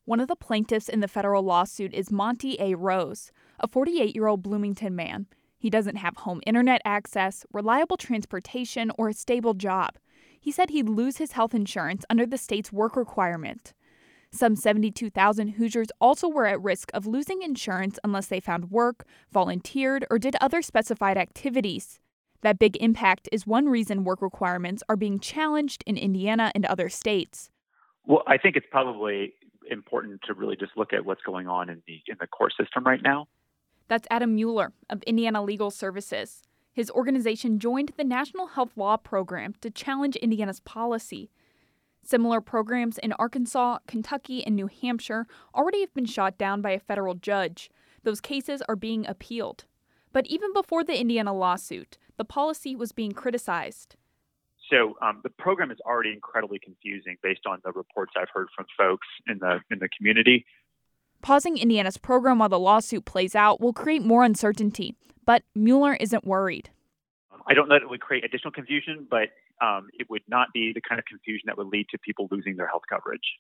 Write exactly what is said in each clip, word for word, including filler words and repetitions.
One of the plaintiffs in the federal lawsuit is Monty A. Rose, a forty-eight-year-old Bloomington man. He doesn't have home internet access, reliable transportation, or a stable job. He said he'd lose his health insurance under the state's work requirement. Some seventy-two thousand Hoosiers also were at risk of losing insurance unless they found work, volunteered, or did other specified activities. That big impact is one reason work requirements are being challenged in Indiana and other states. Well, I think it's probably important to really just look at what's going on in the in the court system right now. That's Adam Mueller of Indiana Legal Services. His organization joined the National Health Law Program to challenge Indiana's policy. Similar programs in Arkansas, Kentucky, and New Hampshire already have been shot down by a federal judge. Those cases are being appealed. But even before the Indiana lawsuit, the policy was being criticized. So um, the program is already incredibly confusing based on the reports I've heard from folks in the in the community. Pausing Indiana's program while the lawsuit plays out will create more uncertainty, but Mueller isn't worried. I don't know that it would create additional confusion, but um, it would not be the kind of confusion that would lead to people losing their health coverage.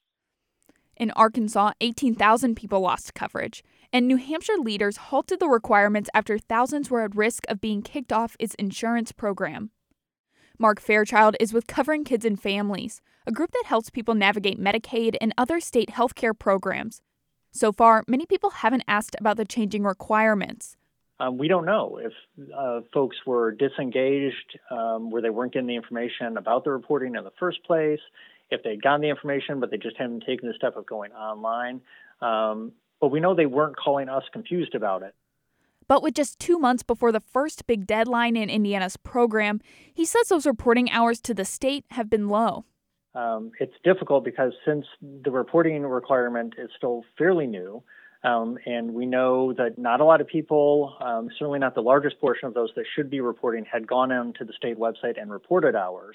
In Arkansas, eighteen thousand people lost coverage, and New Hampshire leaders halted the requirements after thousands were at risk of being kicked off its insurance program. Mark Fairchild is with Covering Kids and Families, a group that helps people navigate Medicaid and other state health care programs. So far, many people haven't asked about the changing requirements. Um, we don't know if uh, folks were disengaged, um, where they weren't getting the information about the reporting in the first place, if they'd gotten the information but they just hadn't taken the step of going online. Um, but we know they weren't calling us confused about it. But with just two months before the first big deadline in Indiana's program, he says those reporting hours to the state have been low. Um, it's difficult because since the reporting requirement is still fairly new, um, and we know that not a lot of people, um, certainly not the largest portion of those that should be reporting, had gone onto the state website and reported hours.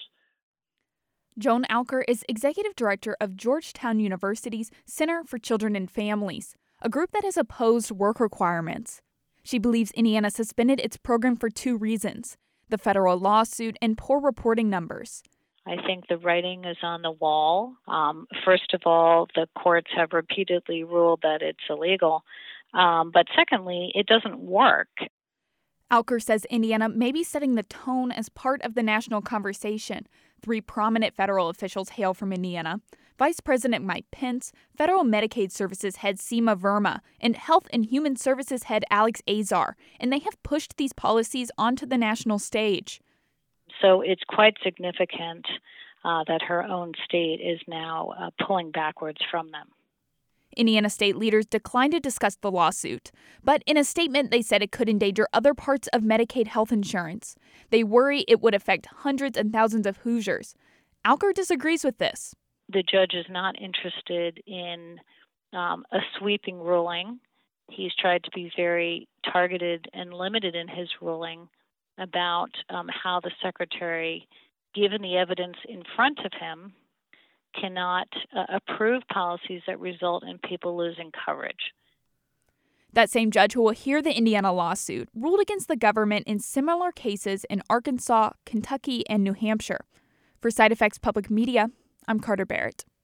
Joan Alker is executive director of Georgetown University's Center for Children and Families, a group that has opposed work requirements. She believes Indiana suspended its program for two reasons: the federal lawsuit and poor reporting numbers. I think the writing is on the wall. Um, first of all, the courts have repeatedly ruled that it's illegal. Um, but secondly, it doesn't work. Alker says Indiana may be setting the tone as part of the national conversation. Three prominent federal officials hail from Indiana: Vice President Mike Pence, Federal Medicaid Services head Seema Verma, and Health and Human Services head Alex Azar, and they have pushed these policies onto the national stage. So it's quite significant uh, that her own state is now uh, pulling backwards from them. Indiana state leaders declined to discuss the lawsuit, but in a statement they said it could endanger other parts of Medicaid health insurance. They worry it would affect hundreds and thousands of Hoosiers. Alker disagrees with this. The judge is not interested in um, a sweeping ruling. He's tried to be very targeted and limited in his ruling about um, how the secretary, given the evidence in front of him, cannot uh, approve policies that result in people losing coverage. That same judge who will hear the Indiana lawsuit ruled against the government in similar cases in Arkansas, Kentucky, and New Hampshire. For Side Effects Public Media, I'm Carter Barrett.